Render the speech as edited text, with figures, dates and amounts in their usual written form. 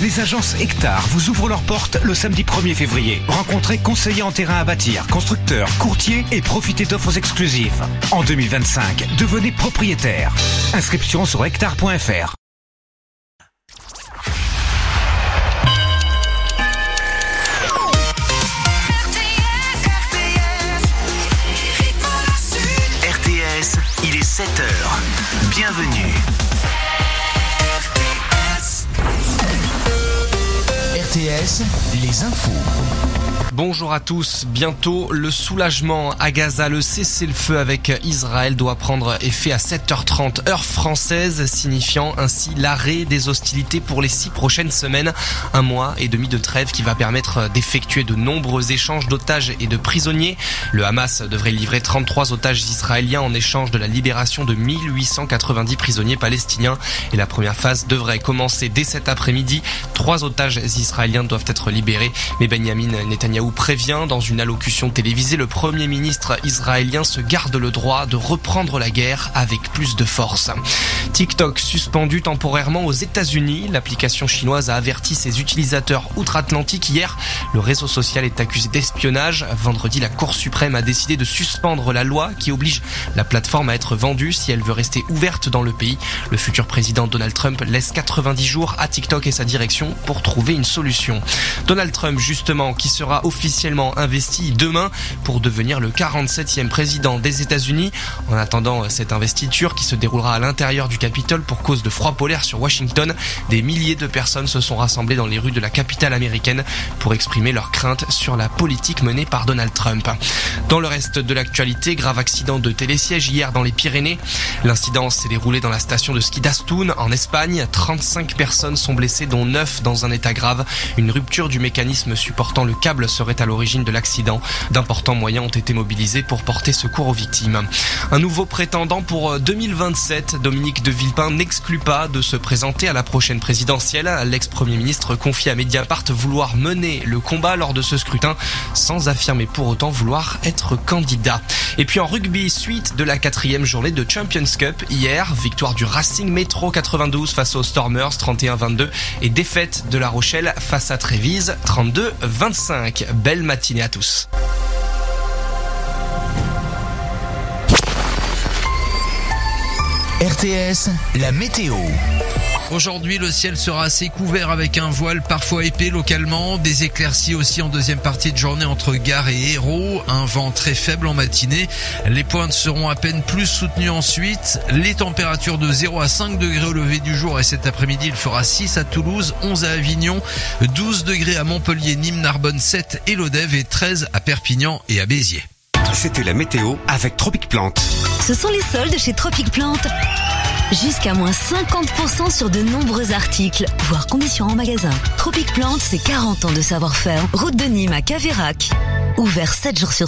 Les agences Hectare vous ouvrent leurs portes le samedi 1er février. Rencontrez conseillers en terrain à bâtir, constructeurs, courtiers et profitez d'offres exclusives. En 2025, devenez propriétaire. Inscription sur hectare.fr. RTS, il est 7h. Bienvenue. RTS, les infos. Bonjour à tous. Bientôt, le soulagement à Gaza. Le cessez-le-feu avec Israël doit prendre effet à 7h30 heure française, signifiant ainsi l'arrêt des hostilités pour les 6 prochaines semaines. 1 mois et demi de trêve qui va permettre d'effectuer de nombreux échanges d'otages et de prisonniers. Le Hamas devrait livrer 33 otages israéliens en échange de la libération de 1890 prisonniers palestiniens. Et la première phase devrait commencer dès cet après-midi. 3 otages israéliens doivent être libérés. Mais Benjamin Netanyahou prévient dans une allocution télévisée, le Premier ministre israélien se garde le droit de reprendre la guerre avec plus de force. TikTok suspendu temporairement aux États-Unis. L'application chinoise a averti ses utilisateurs outre-Atlantique hier. Le réseau social est accusé d'espionnage. Vendredi, la Cour suprême a décidé de suspendre la loi qui oblige la plateforme à être vendue si elle veut rester ouverte dans le pays. Le futur président Donald Trump laisse 90 jours à TikTok et sa direction pour trouver une solution. Donald Trump, justement, qui sera officiellement investi demain pour devenir le 47e président des États-Unis. En attendant cette investiture qui se déroulera à l'intérieur du Capitole pour cause de froid polaire sur Washington, des milliers de personnes se sont rassemblées dans les rues de la capitale américaine pour exprimer leurs craintes sur la politique menée par Donald Trump. Dans le reste de l'actualité, grave accident de télésiège hier dans les Pyrénées. L'incident s'est déroulé dans la station de ski d'Astoun en Espagne. 35 personnes sont blessées, dont 9 dans un état grave. Une rupture du mécanisme supportant le câble serait à l'origine de l'accident. D'importants moyens ont été mobilisés pour porter secours aux victimes. Un nouveau prétendant pour 2027, Dominique de Villepin n'exclut pas de se présenter à la prochaine présidentielle. L'ex-premier ministre confie à Mediapart vouloir mener le combat lors de ce scrutin sans affirmer pour autant vouloir être candidat. Et puis en rugby, suite de la 4e journée de Champions Cup hier, victoire du Racing Métro 92 face aux Stormers 31-22 et défaite de La Rochelle face à Trévise 32-25. Belle matinée à tous. RTS, la météo. Aujourd'hui, le ciel sera assez couvert avec un voile parfois épais localement, des éclaircies aussi en deuxième partie de journée entre Gare et Hérault, un vent très faible en matinée. Les pointes seront à peine plus soutenues ensuite. Les températures de 0 à 5 degrés au lever du jour et cet après-midi, il fera 6 à Toulouse, 11 à Avignon, 12 degrés à Montpellier, Nîmes, Narbonne, 7 et Lodève et 13 à Perpignan et à Béziers. C'était la météo avec Tropic Plante. Ce sont les soldes chez Tropic Plante. Jusqu'à moins 50% sur de nombreux articles, voire conditions en magasin. Tropic Plante, c'est 40 ans de savoir-faire. Route de Nîmes à Caveyrac. Ouvert 7 jours sur